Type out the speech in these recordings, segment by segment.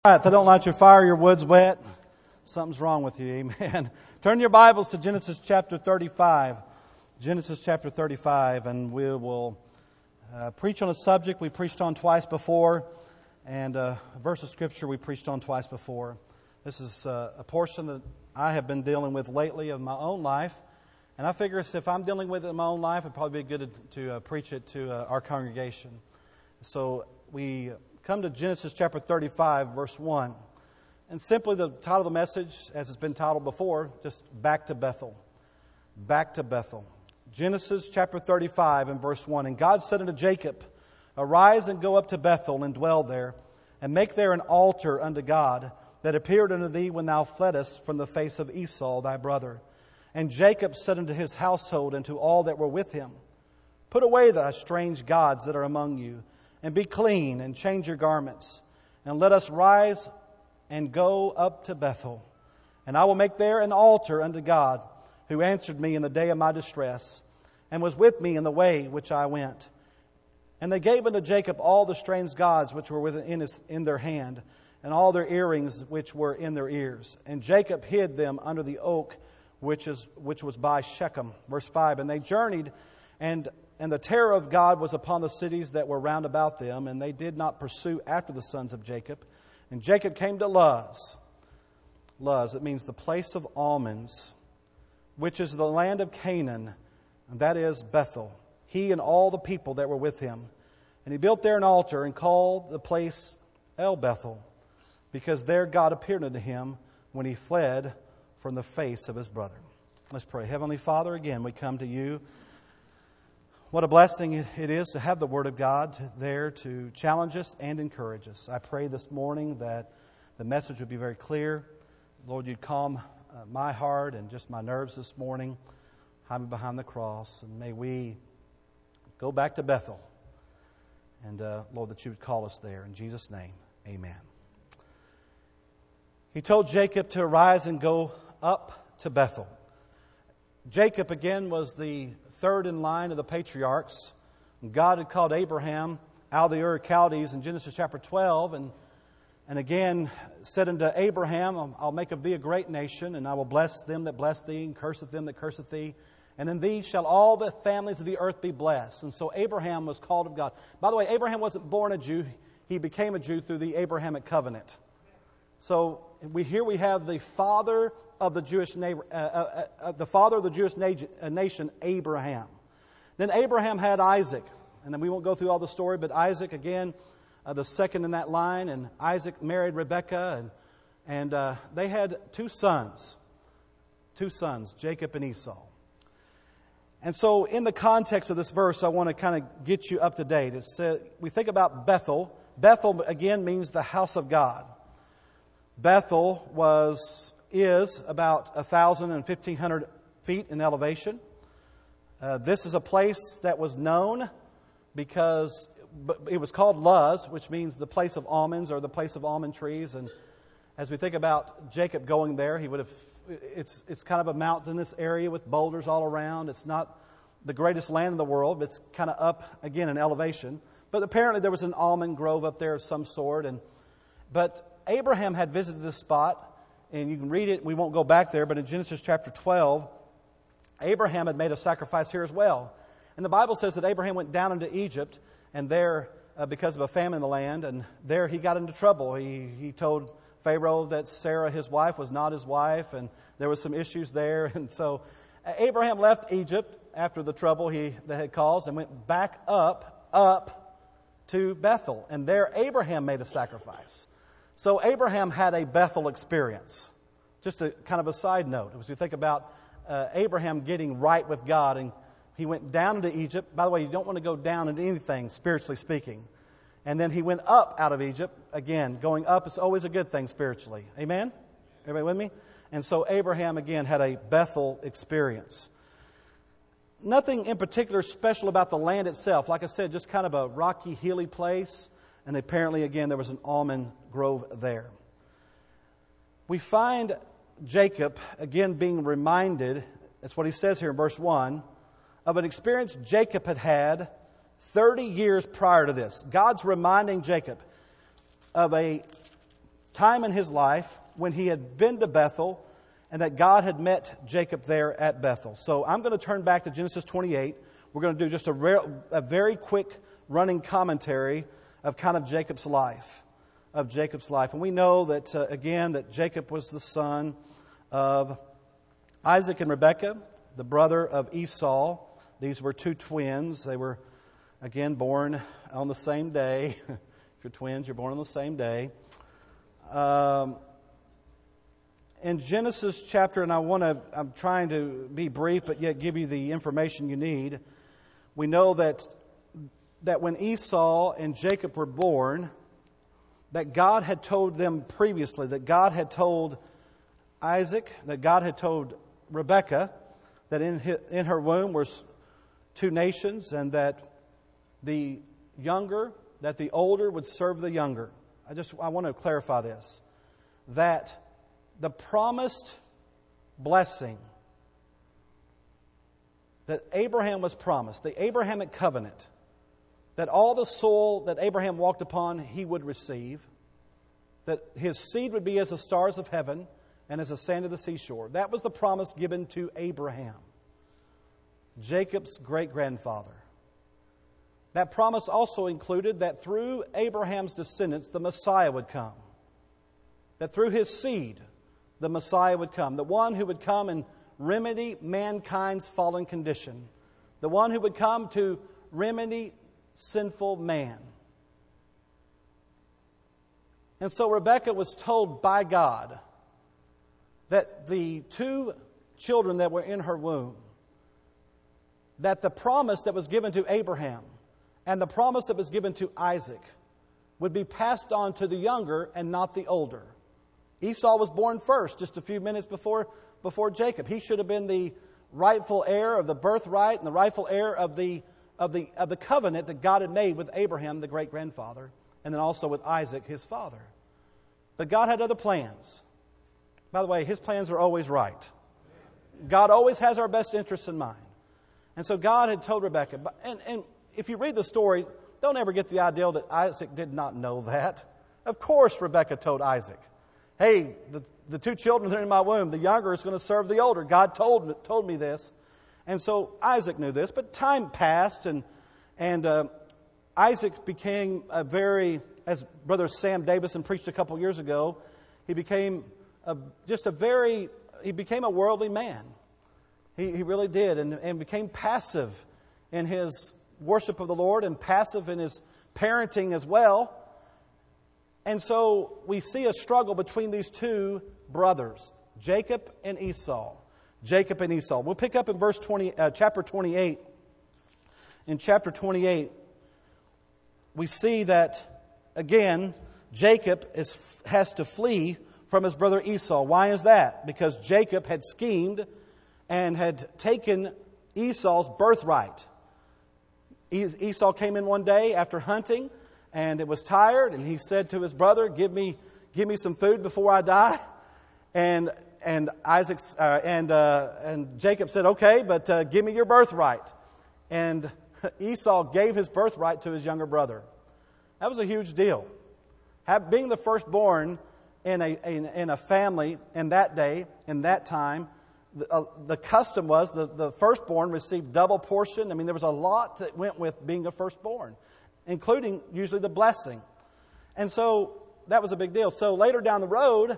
All right, if they don't light your fire, your wood's wet. Something's wrong with you, amen. Turn your Bibles to Genesis chapter 35. Genesis chapter 35, and we will preach on a subject we preached on twice before, and a verse of Scripture we preached on twice before. This is a portion that I have been dealing with lately of my own life, and I figure if I'm dealing with it in my own life, it'd probably be good to preach it to our congregation. So we come to Genesis chapter 35, verse 1. And simply the title of the message, as it's been titled before, just Back to Bethel. Back to Bethel. Genesis chapter 35 and verse 1. And God said unto Jacob, Arise and go up to Bethel and dwell there, and make there an altar unto God that appeared unto thee when thou fleddest from the face of Esau thy brother. And Jacob said unto his household and to all that were with him, Put away the strange gods that are among you, and be clean, and change your garments. And let us rise and go up to Bethel. And I will make there an altar unto God, who answered me in the day of my distress, and was with me in the way which I went. And they gave unto Jacob all the strange gods which were in their hand, and all their earrings which were in their ears. And Jacob hid them under the oak which was by Shechem. Verse 5, And they journeyed, and the terror of God was upon the cities that were round about them, and they did not pursue after the sons of Jacob. And Jacob came to Luz. Luz, it means the place of almonds, which is the land of Canaan, and that is Bethel, he and all the people that were with him. And he built there an altar and called the place El Bethel, because there God appeared unto him when he fled from the face of his brother. Let's pray. Heavenly Father, again we come to you. What a blessing it is to have the Word of God there to challenge us and encourage us. I pray this morning that the message would be very clear. Lord, you'd calm my heart and just my nerves this morning. Hide me behind the cross. And may we go back to Bethel. And Lord, that you would call us there. In Jesus' name, amen. He told Jacob to arise and go up to Bethel. Jacob, again, was the third in line of the patriarchs. God had called Abraham out of the Ur of Chaldees in Genesis chapter 12, and again said unto Abraham, I'll make of thee a great nation, and I will bless them that bless thee, and curseth them that curseth thee. And in thee shall all the families of the earth be blessed. And so Abraham was called of God. By the way, Abraham wasn't born a Jew. He became a Jew through the Abrahamic covenant. So we have the father of the Jewish nation, Abraham. Then Abraham had Isaac, and then we won't go through all the story, but Isaac again, the second in that line, and Isaac married Rebekah, and they had two sons, Jacob and Esau. And so, in the context of this verse, I want to kind of get you up to date. It said, we think about Bethel. Bethel again means the house of God. Bethel is about 1,000 and 1,500 feet in elevation. This is a place that was known because it was called Luz, which means the place of almonds or the place of almond trees. And as we think about Jacob going there, it's kind of a mountainous area with boulders all around. It's not the greatest land in the world, but it's kind of up again in elevation. But apparently there was an almond grove up there of some sort. But Abraham had visited this spot. And you can read it, we won't go back there, but in Genesis chapter 12, Abraham had made a sacrifice here as well. And the Bible says that Abraham went down into Egypt, and there, because of a famine in the land, and there he got into trouble. He told Pharaoh that Sarah, his wife, was not his wife, and there was some issues there. And so Abraham left Egypt after the trouble that had caused and went back up to Bethel. And there Abraham made a sacrifice. So Abraham had a Bethel experience. Just a kind of a side note, as we think about Abraham getting right with God, and he went down into Egypt. By the way, you don't want to go down into anything, spiritually speaking. And then he went up out of Egypt. Again, going up is always a good thing spiritually. Amen? Everybody with me? And so Abraham, again, had a Bethel experience. Nothing in particular special about the land itself. Like I said, just kind of a rocky, hilly place. And apparently, again, there was an almond grove there. We find Jacob, again, being reminded, that's what he says here in verse 1, of an experience Jacob had 30 years prior to this. God's reminding Jacob of a time in his life when he had been to Bethel and that God had met Jacob there at Bethel. So I'm going to turn back to Genesis 28. We're going to do just a very quick running commentary of kind of Jacob's life. And we know that, again, that Jacob was the son of Isaac and Rebekah, the brother of Esau. These were two twins. They were, again, born on the same day. If you're twins, you're born on the same day. In Genesis chapter, and I'm trying to be brief, but yet give you the information you need. We know that when Esau and Jacob were born, that God had told them previously, that God had told Isaac, that God had told Rebekah, that in her womb were two nations, and that the older would serve the younger. I want to clarify this, that the promised blessing that Abraham was promised, the Abrahamic covenant, that all the soil that Abraham walked upon he would receive, that his seed would be as the stars of heaven and as the sand of the seashore. That was the promise given to Abraham, Jacob's great-grandfather. That promise also included that through Abraham's descendants, the Messiah would come. That through his seed, the Messiah would come. The one who would come and remedy mankind's fallen condition. The one who would come to remedy sinful man. And so Rebekah was told by God that the two children that were in her womb, that the promise that was given to Abraham and the promise that was given to Isaac would be passed on to the younger and not the older. Esau was born first, just a few minutes before Jacob. He should have been the rightful heir of the birthright and the rightful heir of the covenant that God had made with Abraham, the great-grandfather, and then also with Isaac, his father. But God had other plans. By the way, His plans are always right. God always has our best interests in mind. And so God had told Rebekah, and if you read the story, don't ever get the idea that Isaac did not know that. Of course Rebekah told Isaac, hey, the two children that are in my womb, the younger is going to serve the older. God told me this. And so Isaac knew this, but time passed, and Isaac became as Brother Sam Davison preached a couple years ago, he became a worldly man. He really did, and became passive in his worship of the Lord and passive in his parenting as well. And so we see a struggle between these two brothers, Jacob and Esau. We'll pick up in chapter 28. In chapter 28, we see that, again, Jacob has to flee from his brother Esau. Why is that? Because Jacob had schemed and had taken Esau's birthright. Esau came in one day after hunting, and it was tired, and he said to his brother, give me some food before I die. And Jacob said, okay, but give me your birthright. And Esau gave his birthright to his younger brother. That was a huge deal. Being the firstborn in a family in that day, in that time, the custom was the firstborn received double portion. I mean, there was a lot that went with being a firstborn, including usually the blessing. And so that was a big deal. So later down the road,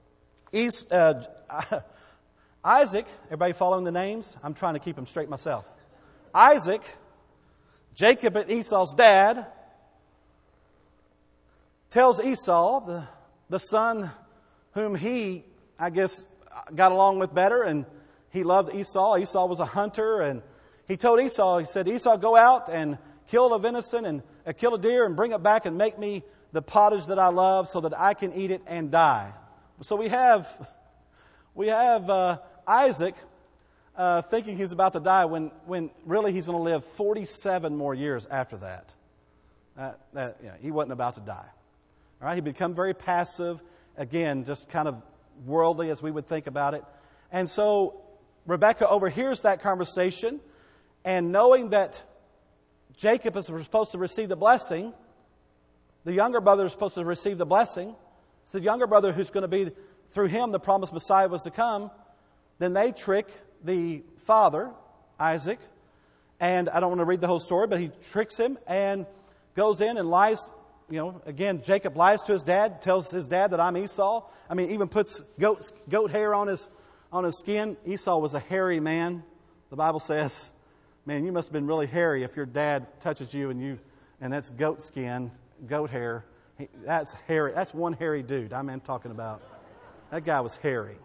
Isaac, everybody following the names? I'm trying to keep them straight myself. Isaac, Jacob and Esau's dad, tells Esau, the son whom he, I guess, got along with better, and he loved Esau. Esau was a hunter, and he told Esau, he said, Esau, go out and kill a venison and kill a deer and bring it back and make me the pottage that I love so that I can eat it and die. So we have Isaac thinking he's about to die when really he's going to live 47 more years after that. He wasn't about to die. All right, he become very passive, again, just kind of worldly as we would think about it. And so Rebekah overhears that conversation, and knowing that Jacob is supposed to receive the blessing, the younger brother is supposed to receive the blessing, It's the younger brother who's going to be, through him, the promised Messiah was to come. Then they trick the father, Isaac, and I don't want to read the whole story, but he tricks him and goes in and lies. Again, Jacob lies to his dad, tells his dad that I'm Esau. I mean, even puts goat hair on his skin. Esau was a hairy man. The Bible says, man, you must have been really hairy if your dad touches you and that's goat skin, goat hair. That's hairy. That's one hairy dude. I'm talking about. That guy was hairy.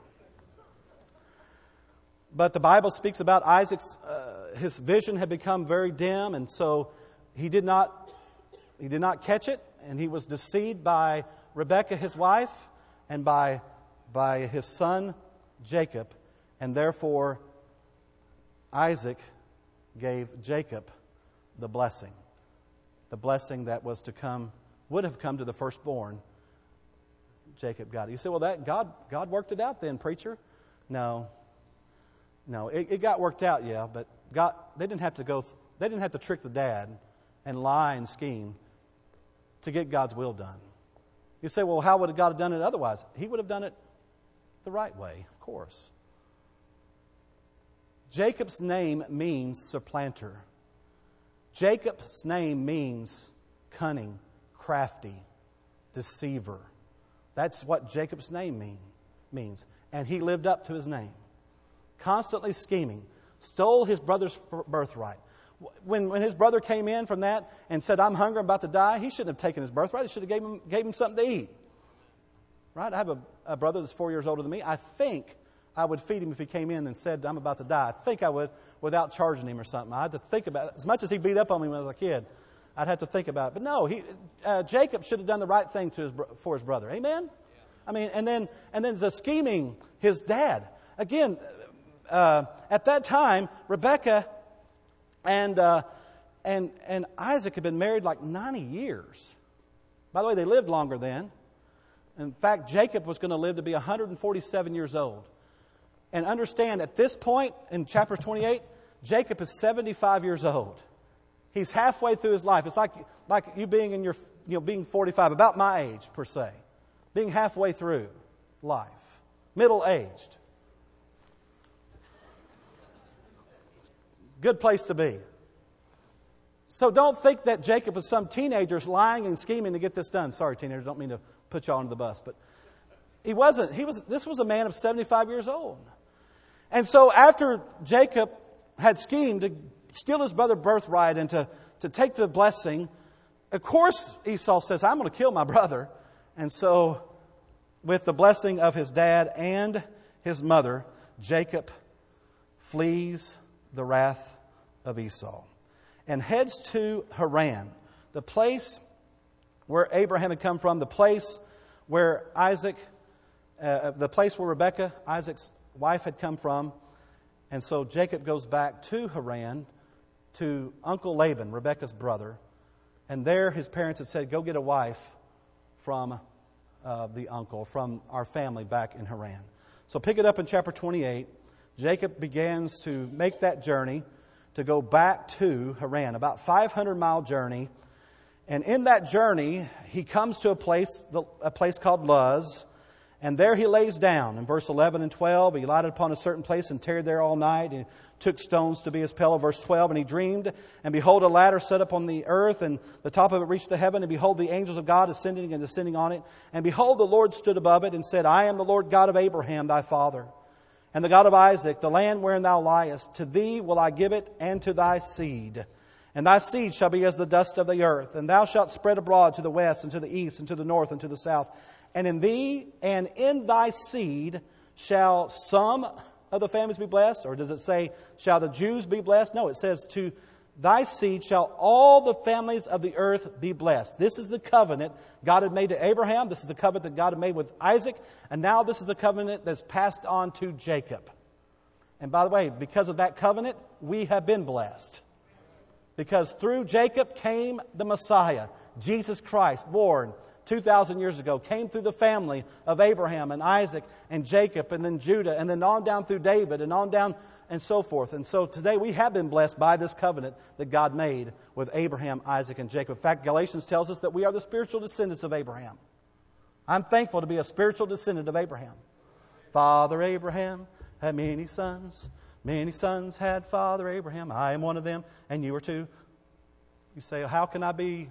But the Bible speaks about Isaac's, his vision had become very dim, and so he did not catch it, and he was deceived by Rebekah, his wife, and by his son Jacob, and therefore Isaac gave Jacob the blessing that was to come, would have come to the firstborn. Jacob got it. You say, well, that God worked it out then, preacher. No, it got worked out, yeah, but God, they didn't have to trick the dad and lie and scheme to get God's will done. You say, well, how would God have done it otherwise? He would have done it the right way, of course. Jacob's name means supplanter. Jacob's name means cunning, crafty, deceiver. That's what Jacob's name means. And he lived up to his name. Constantly scheming. Stole his brother's birthright. When his brother came in from that and said, I'm hungry, I'm about to die, he shouldn't have taken his birthright. He should have gave him something to eat. Right? I have a brother that's 4 years older than me. I think I would feed him if he came in and said, I'm about to die. I think I would, without charging him or something. I had to think about it. As much as he beat up on me when I was a kid, I'd have to think about it. But no, Jacob should have done the right thing for his brother. Amen? Yeah. I mean, and then the scheming, his dad. Again, at that time, Rebekah and Isaac had been married like 90 years. By the way, they lived longer then. In fact, Jacob was going to live to be 147 years old. And understand, at this point in chapter 28, Jacob is 75 years old. He's halfway through his life. It's like you being in your, being 45, about my age per se, being halfway through life, middle-aged. Good place to be. So don't think that Jacob was some teenager lying and scheming to get this done. Sorry, teenagers, don't mean to put you all under the bus, but he wasn't. This was a man of 75 years old. And so after Jacob had schemed to steal his brother's birthright and to take the blessing, of course Esau says, I'm going to kill my brother. And so with the blessing of his dad and his mother, Jacob flees the wrath of Esau and heads to Haran, the place where Abraham had come from, the place where the place where Rebekah, Isaac's wife, had come from. And so Jacob goes back to Haran to Uncle Laban, Rebekah's brother. And there his parents had said, go get a wife from the uncle, from our family back in Haran. So pick it up in chapter 28. Jacob begins to make that journey to go back to Haran, about 500-mile journey. And in that journey, he comes to a place called Luz, and there he lays down. In verse 11 and 12, he lighted upon a certain place and tarried there all night, and took stones to be his pillow. Verse 12, and he dreamed, and behold, a ladder set up on the earth, and the top of it reached to heaven, and behold, the angels of God ascending and descending on it. And behold, the Lord stood above it, and said, I am the Lord God of Abraham, thy father, and the God of Isaac, the land wherein thou liest. To thee will I give it, and to thy seed. And thy seed shall be as the dust of the earth, and thou shalt spread abroad to the west, and to the east, and to the north, and to the south. And in thee and in thy seed shall some of the families be blessed? Or does it say, shall the Jews be blessed? No, it says, to thy seed shall all the families of the earth be blessed. This is the covenant God had made to Abraham. This is the covenant that God had made with Isaac. And now this is the covenant that's passed on to Jacob. And by the way, because of that covenant, we have been blessed. Because through Jacob came the Messiah, Jesus Christ, born 2,000 years ago, came through the family of Abraham and Isaac and Jacob and then Judah and then on down through David and on down and so forth. And so today we have been blessed by this covenant that God made with Abraham, Isaac, and Jacob. In fact, Galatians tells us that we are the spiritual descendants of Abraham. I'm thankful to be a spiritual descendant of Abraham. Father Abraham had many sons. Many sons had Father Abraham. I am one of them, and you are too. You say, how can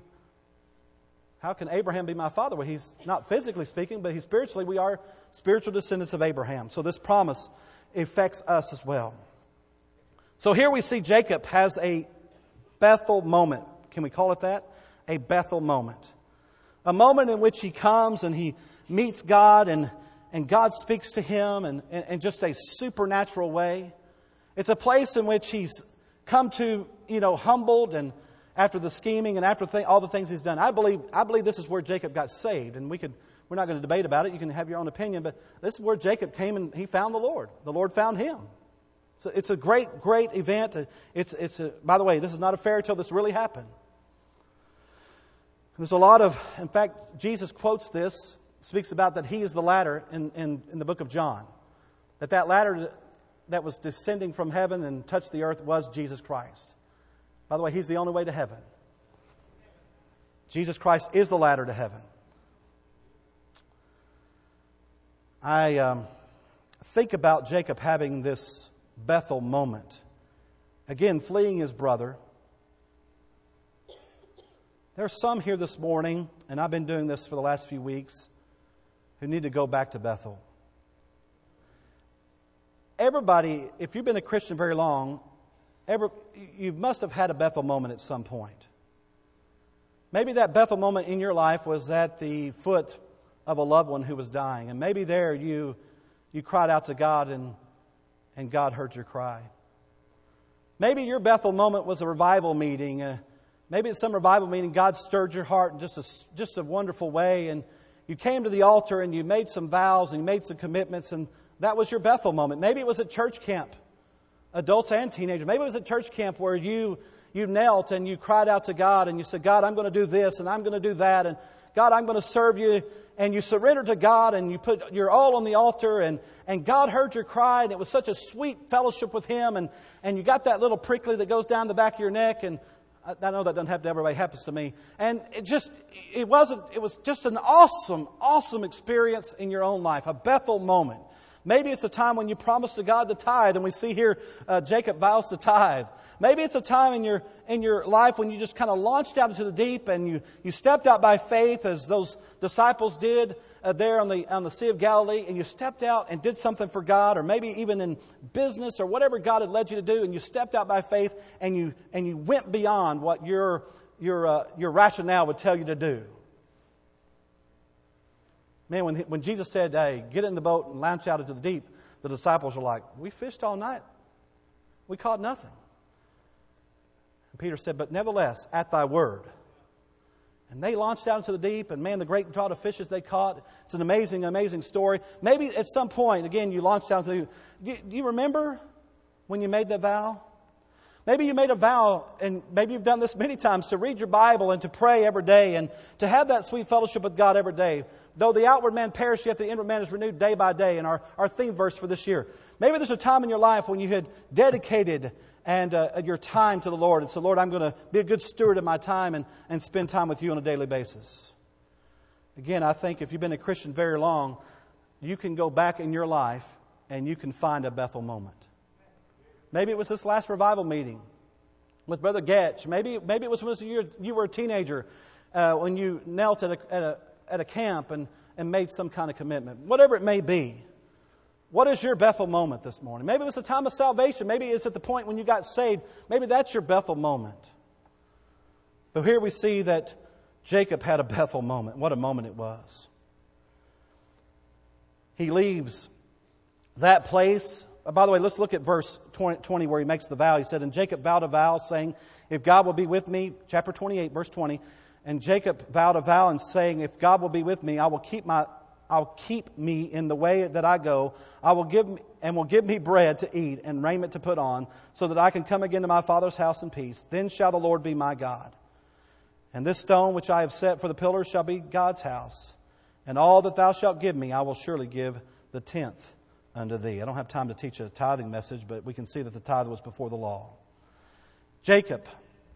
Abraham be my father? Well, he's not physically speaking, but spiritually, we are spiritual descendants of Abraham. So this promise affects us as well. So here we see Jacob has a Bethel moment. Can we call it that? A Bethel moment. A moment in which he comes and he meets God and God speaks to him in just a supernatural way. It's a place in which he's come to, humbled, and after the scheming and after all the things he's done. I believe this is where Jacob got saved, and we're not going to debate about it. You can have your own opinion, but this is where Jacob came and he found the Lord. The Lord found him. So it's a great event. By the way, this is not a fairy tale. This really happened. There's a lot in fact, Jesus quotes this, speaks about that he is the ladder in the book of John. That ladder that was descending from heaven and touched the earth was Jesus Christ. By the way, he's the only way to heaven. Jesus Christ is the ladder to heaven. I think about Jacob having this Bethel moment. Again, fleeing his brother. There are some here this morning, and I've been doing this for the last few weeks, who need to go back to Bethel. Everybody, if you've been a Christian very long, you must have had a Bethel moment at some point. Maybe that Bethel moment in your life was at the foot of a loved one who was dying. And maybe there you cried out to God and God heard your cry. Maybe your Bethel moment was a revival meeting. Maybe at some revival meeting God stirred your heart in just a wonderful way. And you came to the altar and you made some vows and you made some commitments. And that was your Bethel moment. Maybe it was at church camp. Adults and teenagers. Maybe it was at church camp where you knelt and you cried out to God and you said, God, I'm going to do this and I'm going to do that. And God, I'm going to serve you. And you surrendered to God and you put your all on the altar and God heard your cry. And it was such a sweet fellowship with Him. And you got that little prickly that goes down the back of your neck. And I know that doesn't happen to everybody. It happens to me. And it was just an awesome experience in your own life. A Bethel moment. Maybe it's a time when you promised to God to tithe, and we see here Jacob vows to tithe. Maybe it's a time in your life when you just kind of launched out into the deep and you stepped out by faith as those disciples did there on the Sea of Galilee, and you stepped out and did something for God, or maybe even in business or whatever God had led you to do, and you stepped out by faith and you went beyond what your rationale would tell you to do. Man, when Jesus said, hey, get in the boat and launch out into the deep, the disciples were like, we fished all night. We caught nothing. And Peter said, but nevertheless, at thy word. And they launched out into the deep, and man, the great draught of fishes they caught. It's an amazing story. Maybe at some point, again, you launched out into the deep. Do you remember when you made that vow? Maybe you made a vow, and maybe you've done this many times, to read your Bible and to pray every day and to have that sweet fellowship with God every day. Though the outward man perish, yet the inward man is renewed day by day, in our theme verse for this year. Maybe there's a time in your life when you had dedicated your time to the Lord and said, Lord, I'm going to be a good steward of my time and spend time with you on a daily basis. Again, I think if you've been a Christian very long, you can go back in your life and you can find a Bethel moment. Maybe it was this last revival meeting with Brother Getch. Maybe it was when you were a teenager when you knelt at a camp and made some kind of commitment. Whatever it may be. What is your Bethel moment this morning? Maybe it was the time of salvation. Maybe it's at the point when you got saved. Maybe that's your Bethel moment. But here we see that Jacob had a Bethel moment. What a moment it was. He leaves that place. By the way, let's look at verse 20 where he makes the vow. He said, and Jacob vowed a vow saying, if God will be with me, chapter 28, verse 20. And Jacob vowed a vow and saying, if God will be with me, I'll keep me in the way that I go. Will give me bread to eat and raiment to put on, so that I can come again to my father's house in peace. Then shall the Lord be my God. And this stone which I have set for the pillars shall be God's house. And all that thou shalt give me, I will surely give the tenth unto thee. I don't have time to teach a tithing message, but we can see that the tithe was before the law. Jacob.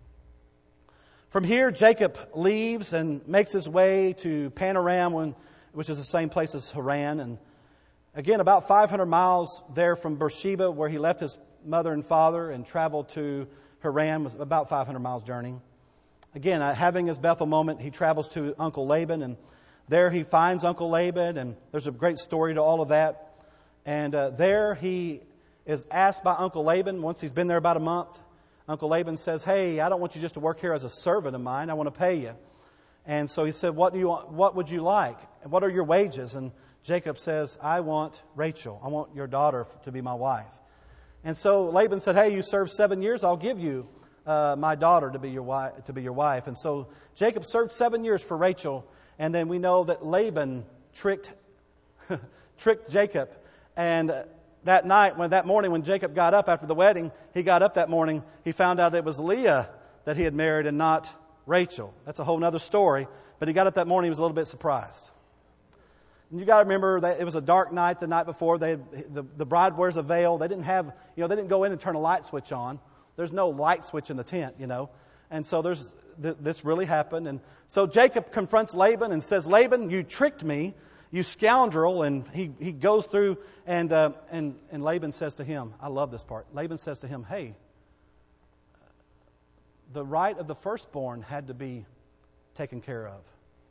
From here, Jacob leaves and makes his way to Panorama. which is the same place as Haran. And again, about 500 miles there from Beersheba, where he left his mother and father and traveled to Haran, was about 500 miles journey. Again, having his Bethel moment, he travels to Uncle Laban, and there he finds Uncle Laban, and there's a great story to all of that. And there he is asked by Uncle Laban, once he's been there about a month, Uncle Laban says, "Hey, I don't want you just to work here as a servant of mine. I want to pay you." And so he said, "What would you like? And what are your wages?" And Jacob says, "I want Rachel. I want your daughter to be my wife." And so Laban said, "Hey, you served 7 years. I'll give you my daughter to be your wife." And so Jacob served 7 years for Rachel. And then we know that Laban tricked Jacob. And that morning when Jacob got up after the wedding, he got up that morning, he found out it was Leah that he had married and not Rachel. That's a whole other story. But he got up that morning, he was a little bit surprised. And you got to remember that it was a dark night the night before. The bride wears a veil. They didn't go in and turn a light switch on. There's no light switch in the tent, And so this really happened. And so Jacob confronts Laban and says, "Laban, you tricked me, you scoundrel." And he goes through and Laban says to him, I love this part. Laban says to him, "Hey, the right of the firstborn had to be taken care of.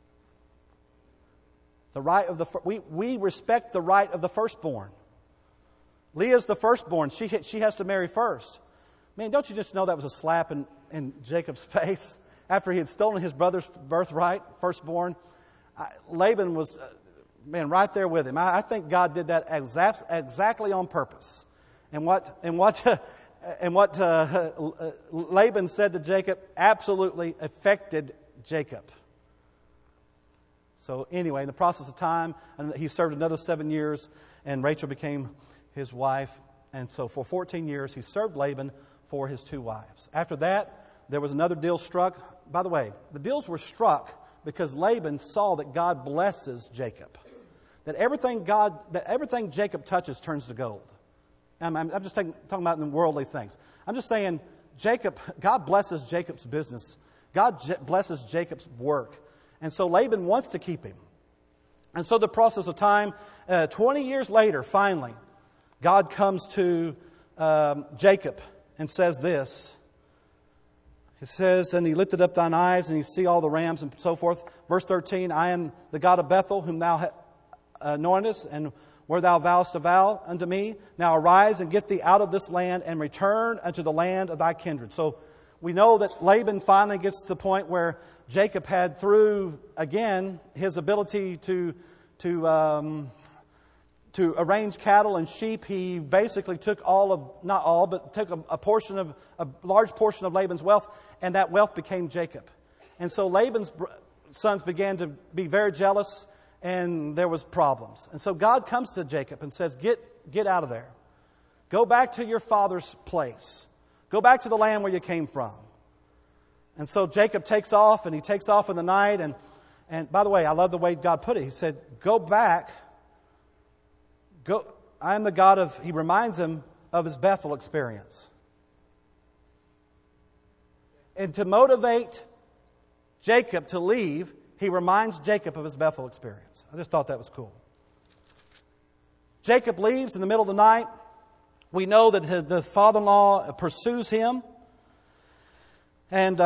The right of we respect the right of the firstborn. Leah's the firstborn. She has to marry first." Man, don't you just know that was a slap in Jacob's face after he had stolen his brother's birthright, firstborn? Laban was, right there with him. I think God did that exactly on purpose. And what Laban said to Jacob absolutely affected Jacob. So anyway, in the process of time, and he served another 7 years, and Rachel became his wife. And so for 14 years, he served Laban for his 2 wives. After that, there was another deal struck. By the way, the deals were struck because Laban saw that God blesses Jacob. That everything Jacob touches turns to gold. I'm just talking about in worldly things. I'm just saying, God blesses Jacob's business. God blesses Jacob's work. And so Laban wants to keep him. And so the process of time, 20 years later, finally, God comes to Jacob and says this. He says, "And he lifted up thine eyes, and he see all the rams," and so forth. Verse 13, "I am the God of Bethel, whom thou anointest, and where thou vowest a vow unto me. Now arise and get thee out of this land, and return unto the land of thy kindred." So we know that Laban finally gets to the point where Jacob had, through, again, his ability to arrange cattle and sheep, he basically took took a large portion of Laban's wealth, and that wealth became Jacob. And so Laban's sons began to be very jealous, and there was problems. And so God comes to Jacob and says, get out of there. Go back to your father's place. Go back to the land where you came from. And so Jacob takes off, and he takes off in the night. And by the way, I love the way God put it. He said, "Go back. I am the God of," he reminds him of his Bethel experience. And to motivate Jacob to leave, he reminds Jacob of his Bethel experience. I just thought that was cool. Jacob leaves in the middle of the night. We know that the father-in-law pursues him. And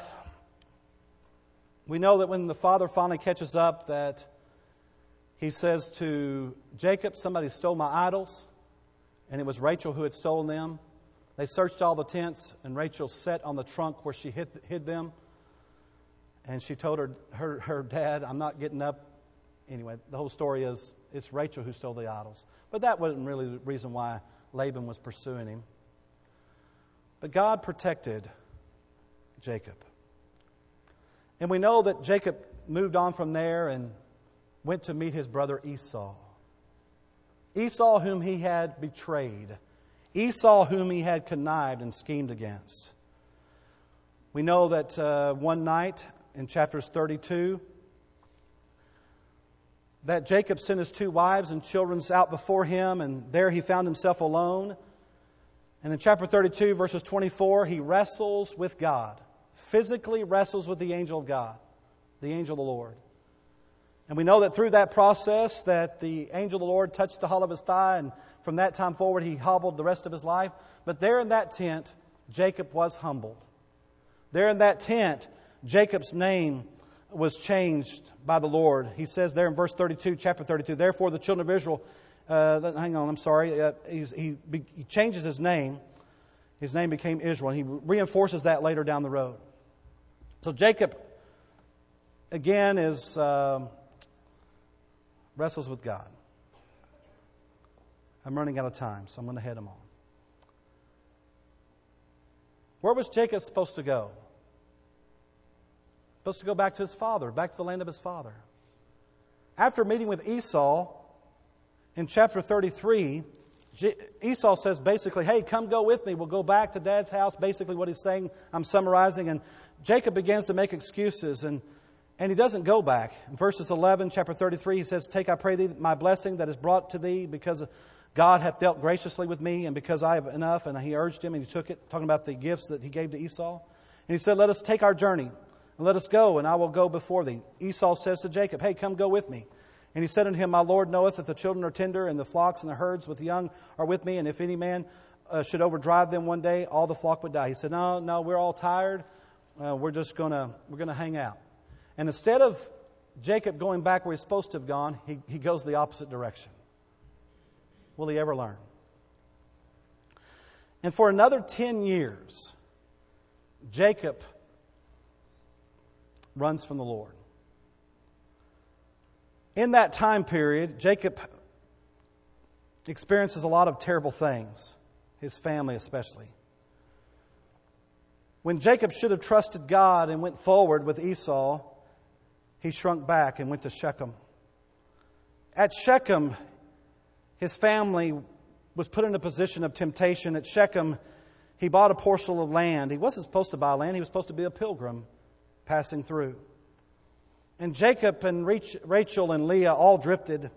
we know that when the father finally catches up, that he says to Jacob, "Somebody stole my idols," and it was Rachel who had stolen them. They searched all the tents, and Rachel sat on the trunk where she hid them. And she told her dad, "I'm not getting up." Anyway, the whole story is it's Rachel who stole the idols. But that wasn't really the reason why Laban was pursuing him. But God protected Jacob. And we know that Jacob moved on from there and went to meet his brother Esau. Esau whom he had betrayed. Esau whom he had connived and schemed against. We know that one night in chapters 32, that Jacob sent his 2 wives and children out before him, and there he found himself alone. And in chapter 32, verses 24, he wrestles with God. Physically wrestles with the angel of God, the angel of the Lord. And we know that through that process that the angel of the Lord touched the hollow of his thigh, and from that time forward he hobbled the rest of his life. But there in that tent, Jacob was humbled. There in that tent, Jacob's name was changed by the Lord. He says there in verse 32, chapter 32, therefore the children of Israel, he changes his name. His name became Israel. And he reinforces that later down the road. So Jacob, again, wrestles with God. I'm running out of time, so I'm going to head him on. Where was Jacob supposed to go? Supposed to go back to his father, back to the land of his father. After meeting with Esau, in chapter 33, Esau says basically, hey, come go with me. We'll go back to Dad's house. Basically what he's saying, I'm summarizing. And Jacob begins to make excuses, and he doesn't go back. In verses 11, chapter 33, he says, take, I pray thee, my blessing that is brought to thee, because God hath dealt graciously with me, and because I have enough. And he urged him, and he took it, talking about the gifts that he gave to Esau. And he said, let us take our journey, and let us go, and I will go before thee. Esau says to Jacob, hey, come go with me. And he said unto him, my Lord knoweth that the children are tender, and the flocks and the herds with the young are with me, and if any man should overdrive them one day, all the flock would die. He said, no, we're all tired. We're gonna hang out. And instead of Jacob going back where he's supposed to have gone, he goes the opposite direction. Will he ever learn? And for another 10 years, Jacob runs from the Lord. In that time period, Jacob experiences a lot of terrible things, his family especially. When Jacob should have trusted God and went forward with Esau, he shrunk back and went to Shechem. At Shechem, his family was put in a position of temptation. At Shechem, he bought a parcel of land. He wasn't supposed to buy land. He was supposed to be a pilgrim passing through. And Jacob and Rachel and Leah all drifted.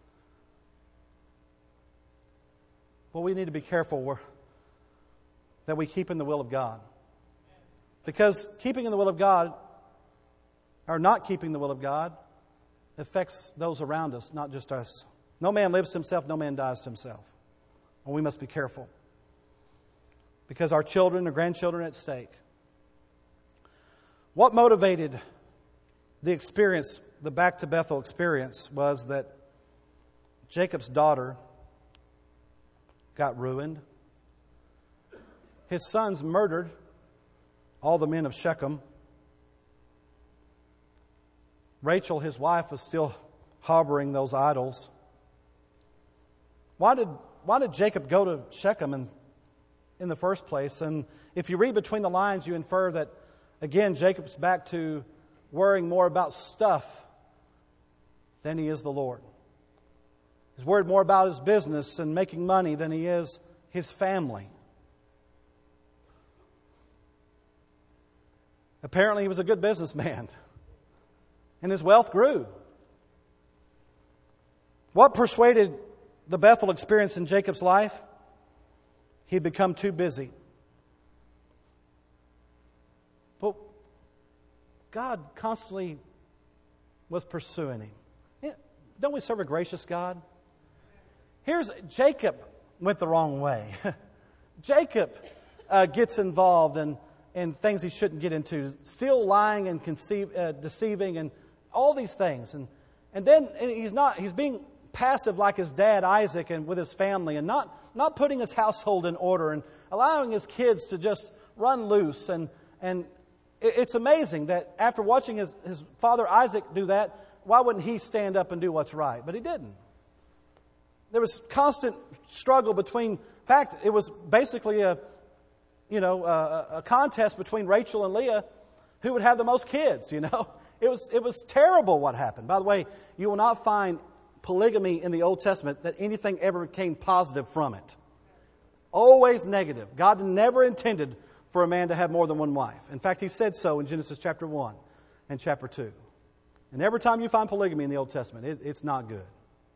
But we need to be careful that we keep in the will of God. Because keeping in the will of God, or not keeping the will of God, affects those around us, not just us. No man lives to himself, no man dies to himself. And we must be careful. Because our children or grandchildren are at stake. What motivated the experience, the back to Bethel experience, was that Jacob's daughter got ruined. His sons murdered all the men of Shechem. Rachel, his wife, was still harboring those idols. Why did Jacob go to Shechem in the first place? And if you read between the lines, you infer that, again, Jacob's back to worrying more about stuff than he is the Lord. He's worried more about his business and making money than he is his family. Apparently he was a good businessman, and his wealth grew. What persuaded the Bethel experience in Jacob's life? He'd become too busy. But God constantly was pursuing him. Don't we serve a gracious God? Here's Jacob went the wrong way. Jacob gets involved in things he shouldn't get into, still lying and deceiving and all these things. And then he's being passive like his dad Isaac and with his family, and not putting his household in order and allowing his kids to just run loose. And it's amazing that after watching his father Isaac do that, why wouldn't he stand up and do what's right? But he didn't. There was constant struggle between. In fact, it was basically a contest between Rachel and Leah, who would have the most kids. It was terrible what happened. By the way, you will not find polygamy in the Old Testament that anything ever came positive from it. Always negative. God never intended for a man to have more than one wife. In fact, He said so in Genesis chapter 1 and chapter 2. And every time you find polygamy in the Old Testament, it's not good.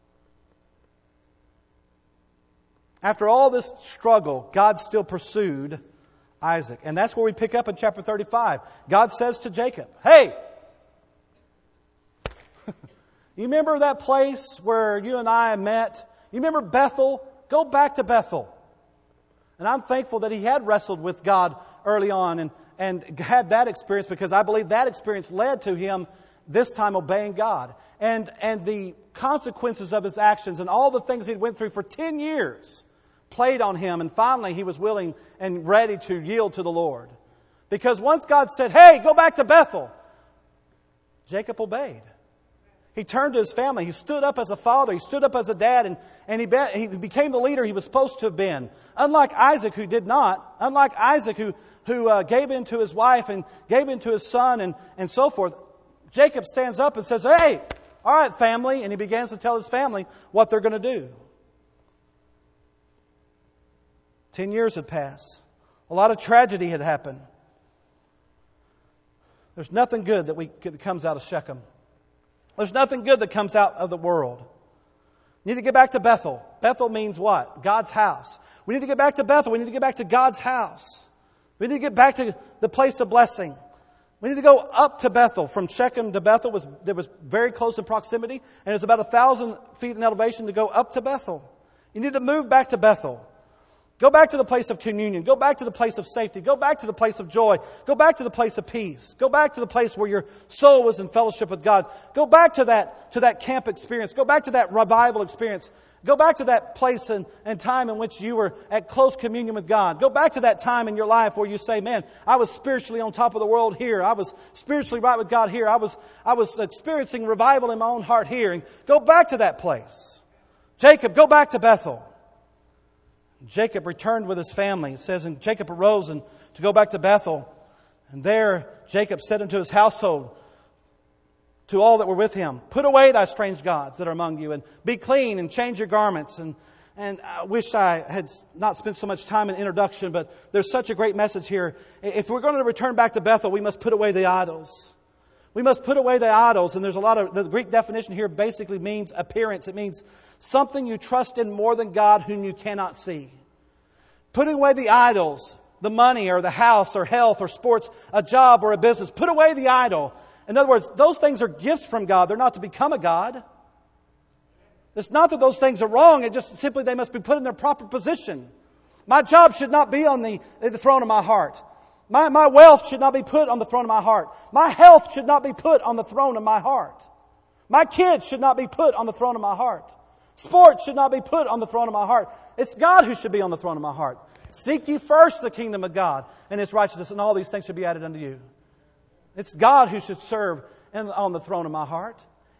After all this struggle, God still pursued Isaac. And that's where we pick up in chapter 35. God says to Jacob, hey, You remember that place where you and I met? You remember Bethel? Go back to Bethel. And I'm thankful that he had wrestled with God early on and had that experience, because I believe that experience led to him this time obeying God. And the consequences of his actions and all the things he went through for 10 years played on him. And finally he was willing and ready to yield to the Lord. Because once God said, hey, go back to Bethel, Jacob obeyed. He turned to his family. He stood up as a father. He stood up as a dad. And he became the leader he was supposed to have been. Unlike Isaac, who did not. Unlike Isaac, who gave in to his wife and gave in to his son and so forth. Jacob stands up and says, hey, all right, family. And he begins to tell his family what they're going to do. 10 years had passed. A lot of tragedy had happened. There's nothing good that comes out of Shechem. There's nothing good that comes out of the world. We need to get back to Bethel. Bethel means what? God's house. We need to get back to Bethel. We need to get back to God's house. We need to get back to the place of blessing. We need to go up to Bethel. From Shechem to Bethel was very close in proximity, and it's about 1,000 feet in elevation to go up to Bethel. You need to move back to Bethel. Go back to the place of communion. Go back to the place of safety. Go back to the place of joy. Go back to the place of peace. Go back to the place where your soul was in fellowship with God. Go back to that camp experience. Go back to that revival experience. Go back to that place and time in which you were at close communion with God. Go back to that time in your life where you say, man, I was spiritually on top of the world here. I was spiritually right with God here. I was experiencing revival in my own heart here. And go back to that place. Jacob, go back to Bethel. Jacob returned with his family. It says, and Jacob arose and to go back to Bethel. And there Jacob said unto his household, to all that were with him, put away thy strange gods that are among you, and be clean and change your garments. And I wish I had not spent so much time in introduction, but there's such a great message here. If we're going to return back to Bethel, we must put away the idols. We must put away the idols. And there's a lot of, the Greek definition here basically means appearance. It means something you trust in more than God whom you cannot see. Putting away the idols, the money or the house or health or sports, a job or a business. Put away the idol. In other words, those things are gifts from God. They're not to become a God. It's not that those things are wrong. It just simply they must be put in their proper position. My job should not be on the throne of my heart. My wealth should not be put on the throne of my heart. My health should not be put on the throne of my heart. My kids should not be put on the throne of my heart. Sports should not be put on the throne of my heart. It's God who should be on the throne of my heart. Seek ye first the kingdom of God and His righteousness, and all these things should be added unto you. It's God who should serve on the throne of my heart.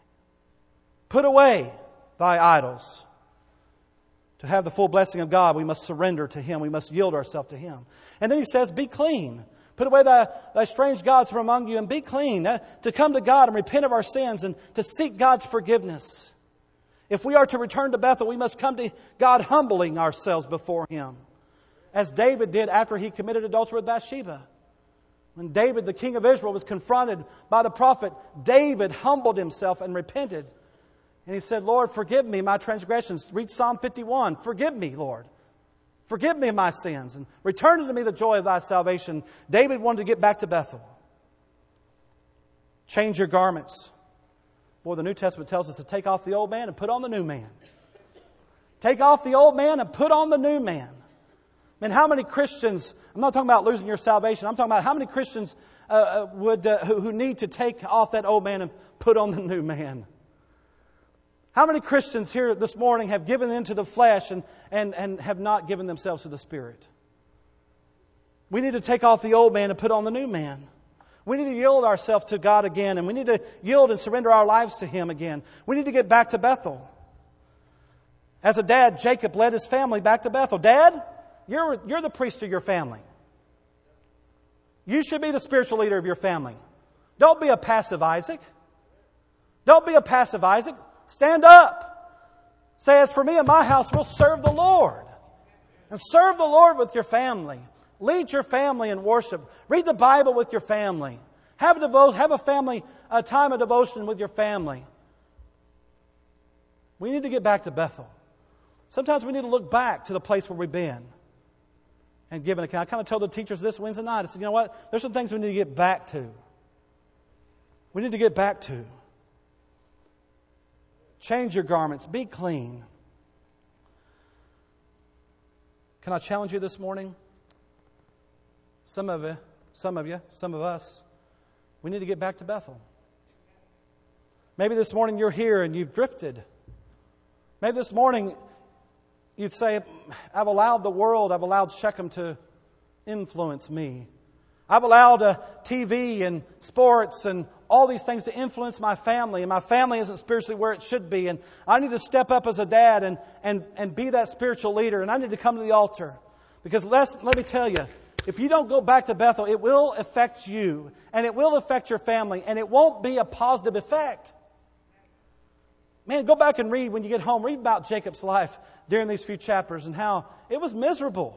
Put away thy idols. To have the full blessing of God, we must surrender to Him. We must yield ourselves to Him. And then He says, be clean. Put away thy strange gods from among you and be clean. To come to God and repent of our sins and to seek God's forgiveness. If we are to return to Bethel, we must come to God humbling ourselves before Him. As David did after he committed adultery with Bathsheba. When David, the king of Israel, was confronted by the prophet, David humbled himself and repented. And he said, Lord, forgive me my transgressions. Read Psalm 51. Forgive me, Lord. Forgive me of my sins. And return unto me the joy of thy salvation. David wanted to get back to Bethel. Change your garments. Boy, the New Testament tells us to take off the old man and put on the new man. Take off the old man and put on the new man. I mean, how many Christians, I'm not talking about losing your salvation, I'm talking about how many Christians who need to take off that old man and put on the new man. How many Christians here this morning have given into the flesh and have not given themselves to the Spirit? We need to take off the old man and put on the new man. We need to yield ourselves to God again, and we need to yield and surrender our lives to Him again. We need to get back to Bethel. As a dad, Jacob led his family back to Bethel. Dad, you're the priest of your family. You should be the spiritual leader of your family. Don't be a passive Isaac. Don't be a passive Isaac. Stand up. Say, as for me and my house, we'll serve the Lord. And serve the Lord with your family. Lead your family in worship. Read the Bible with your family. Have a family time of devotion with your family. We need to get back to Bethel. Sometimes we need to look back to the place where we've been and give an account. I kind of told the teachers this Wednesday night. I said, you know what? There's some things we need to get back to. We need to get back to. Change your garments. Be clean. Can I challenge you this morning? Some of us, we need to get back to Bethel. Maybe this morning you're here and you've drifted. Maybe this morning you'd say, I've allowed the world, I've allowed Shechem to influence me. I've allowed TV and sports and all these things to influence my family, and my family isn't spiritually where it should be, and I need to step up as a dad and be that spiritual leader, and I need to come to the altar. Because let me tell you, if you don't go back to Bethel, it will affect you, and it will affect your family, and it won't be a positive effect. Man, go back and read when you get home. Read about Jacob's life during these few chapters and how it was miserable.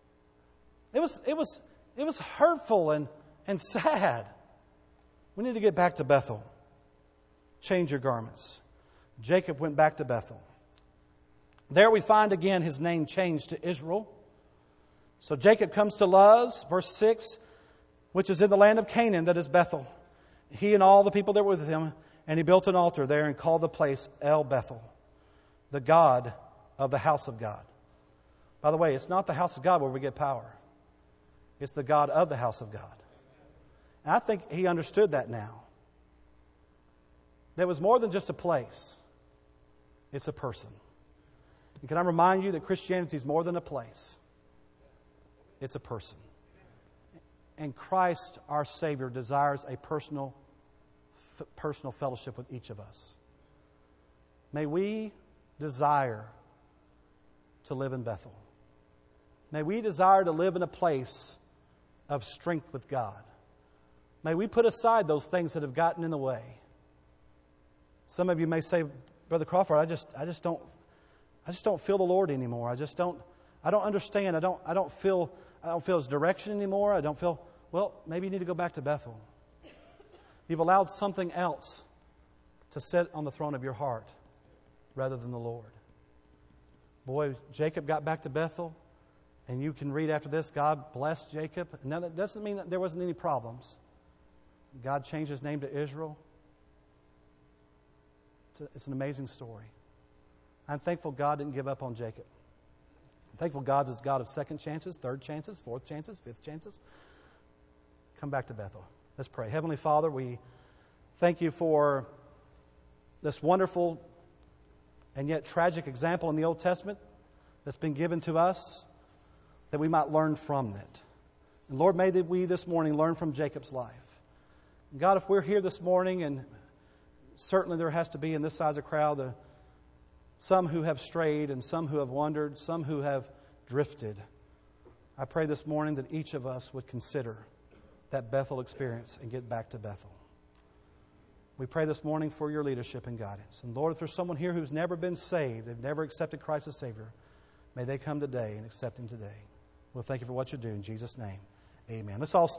It was hurtful and sad. We need to get back to Bethel. Change your garments. Jacob went back to Bethel. There we find again his name changed to Israel. So Jacob comes to Luz, verse 6, which is in the land of Canaan, that is Bethel. He and all the people that were with him, and he built an altar there and called the place El Bethel, the God of the house of God. By the way, it's not the house of God where we get power. It's the God of the house of God. And I think he understood that now. There was more than just a place. It's a person. And can I remind you that Christianity is more than a place? It's a person. And Christ, our Savior, desires a personal fellowship with each of us. May we desire to live in Bethel. May we desire to live in a place of strength with God. May we put aside those things that have gotten in the way. Some of you may say, Brother Crawford, I just don't feel the Lord anymore. I don't understand. I don't feel His direction anymore. I don't feel. Well, maybe you need to go back to Bethel. You've allowed something else to sit on the throne of your heart rather than the Lord. Boy, Jacob got back to Bethel, and you can read after this, God blessed Jacob. Now, that doesn't mean that there wasn't any problems. God changed his name to Israel. It's an amazing story. I'm thankful God didn't give up on Jacob. I'm thankful God's a God of second chances, third chances, fourth chances, fifth chances. Come back to Bethel. Let's pray. Heavenly Father, we thank you for this wonderful and yet tragic example in the Old Testament that's been given to us that we might learn from it. And Lord, may that we this morning learn from Jacob's life. And God, if we're here this morning, and certainly there has to be in this size of crowd some who have strayed and some who have wandered, some who have drifted, I pray this morning that each of us would consider that Bethel experience and get back to Bethel. We pray this morning for your leadership and guidance. And Lord, if there's someone here who's never been saved, they've never accepted Christ as Savior, may they come today and accept Him today. Well, thank you for what you do. In Jesus' name, amen. Let's all stand.